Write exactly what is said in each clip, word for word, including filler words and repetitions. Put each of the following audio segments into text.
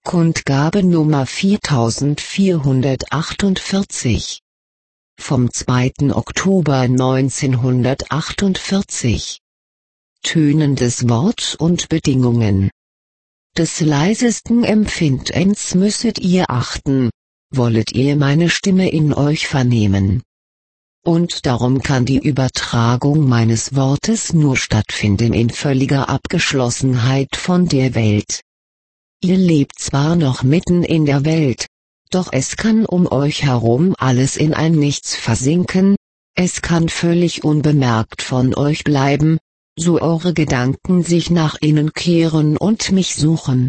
Kundgabe Nummer viertausendvierhundertachtundvierzig vom zweiten Oktober neunzehnhundertachtundvierzig. Tönendes Wort und Bedingungen. Des leisesten Empfindens müsset ihr achten, wollet ihr meine Stimme in euch vernehmen. Und darum kann die Übertragung meines Wortes nur stattfinden in völliger Abgeschlossenheit von der Welt. Ihr lebt zwar noch mitten in der Welt, doch es kann um euch herum alles in ein Nichts versinken, es kann völlig unbemerkt von euch bleiben, so eure Gedanken sich nach innen kehren und mich suchen.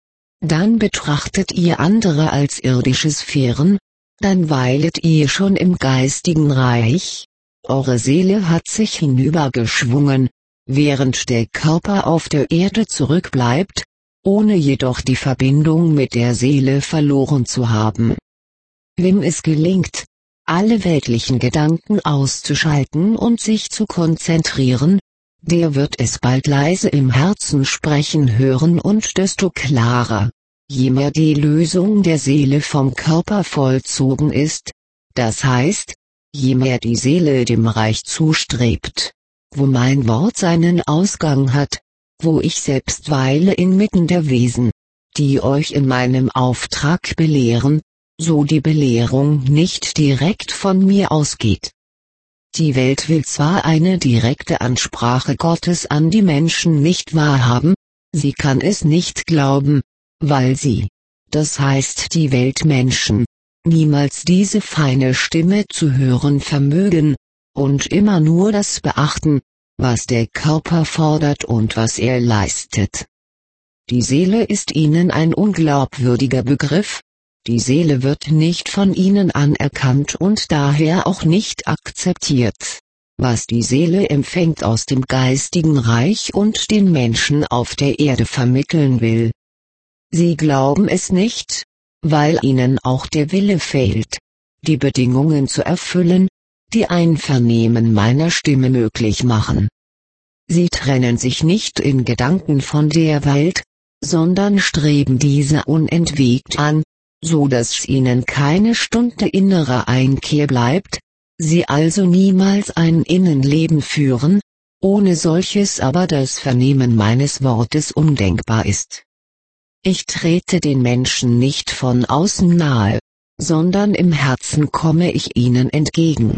Dann betrachtet ihr andere als irdische Sphären, dann weilet ihr schon im geistigen Reich, eure Seele hat sich hinübergeschwungen, während der Körper auf der Erde zurückbleibt, ohne jedoch die Verbindung mit der Seele verloren zu haben. Wem es gelingt, alle weltlichen Gedanken auszuschalten und sich zu konzentrieren, der wird es bald leise im Herzen sprechen hören und desto klarer, je mehr die Lösung der Seele vom Körper vollzogen ist, das heißt, je mehr die Seele dem Reich zustrebt, wo mein Wort seinen Ausgang hat, wo ich selbst weile inmitten der Wesen, die euch in meinem Auftrag belehren, so die Belehrung nicht direkt von mir ausgeht. Die Welt will zwar eine direkte Ansprache Gottes an die Menschen nicht wahrhaben, sie kann es nicht glauben, weil sie, das heißt die Weltmenschen, niemals diese feine Stimme zu hören vermögen, und immer nur das beachten, was der Körper fordert und was er leistet. Die Seele ist ihnen ein unglaubwürdiger Begriff, die Seele wird nicht von ihnen anerkannt und daher auch nicht akzeptiert, was die Seele empfängt aus dem geistigen Reich und den Menschen auf der Erde vermitteln will. Sie glauben es nicht, weil ihnen auch der Wille fehlt, die Bedingungen zu erfüllen, die ein Vernehmen meiner Stimme möglich machen. Sie trennen sich nicht in Gedanken von der Welt, sondern streben diese unentwegt an, so dass ihnen keine Stunde innerer Einkehr bleibt, sie also niemals ein Innenleben führen, ohne solches aber das Vernehmen meines Wortes undenkbar ist. Ich trete den Menschen nicht von außen nahe, sondern im Herzen komme ich ihnen entgegen.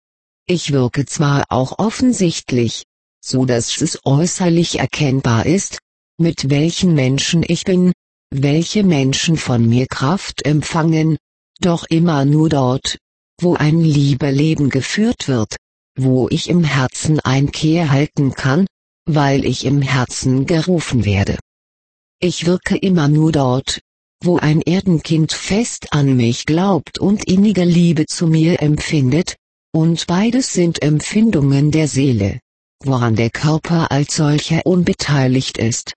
Ich wirke zwar auch offensichtlich, so dass es äußerlich erkennbar ist, mit welchen Menschen ich bin, welche Menschen von mir Kraft empfangen, doch immer nur dort, wo ein Liebeleben geführt wird, wo ich im Herzen Einkehr halten kann, weil ich im Herzen gerufen werde. Ich wirke immer nur dort, wo ein Erdenkind fest an mich glaubt und innige Liebe zu mir empfindet, und beides sind Empfindungen der Seele, woran der Körper als solcher unbeteiligt ist.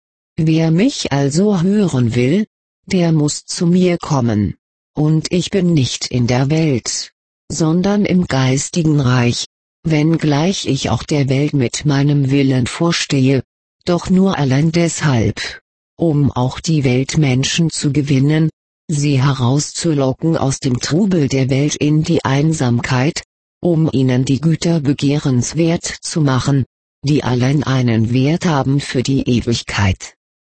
Wer mich also hören will, der muss zu mir kommen, und ich bin nicht in der Welt, sondern im geistigen Reich, wenngleich ich auch der Welt mit meinem Willen vorstehe, doch nur allein deshalb, um auch die Weltmenschen zu gewinnen, sie herauszulocken aus dem Trubel der Welt in die Einsamkeit, um ihnen die Güter begehrenswert zu machen, die allein einen Wert haben für die Ewigkeit.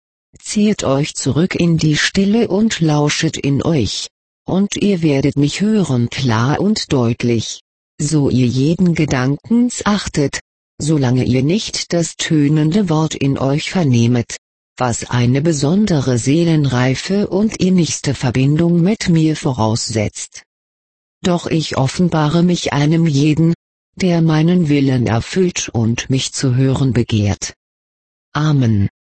Zieht euch zurück in die Stille und lauschet in euch, und ihr werdet mich hören klar und deutlich, so ihr jeden Gedankens achtet, solange ihr nicht das tönende Wort in euch vernehmet, was eine besondere Seelenreife und innigste Verbindung mit mir voraussetzt. Doch ich offenbare mich einem jeden, der meinen Willen erfüllt und mich zu hören begehrt. Amen.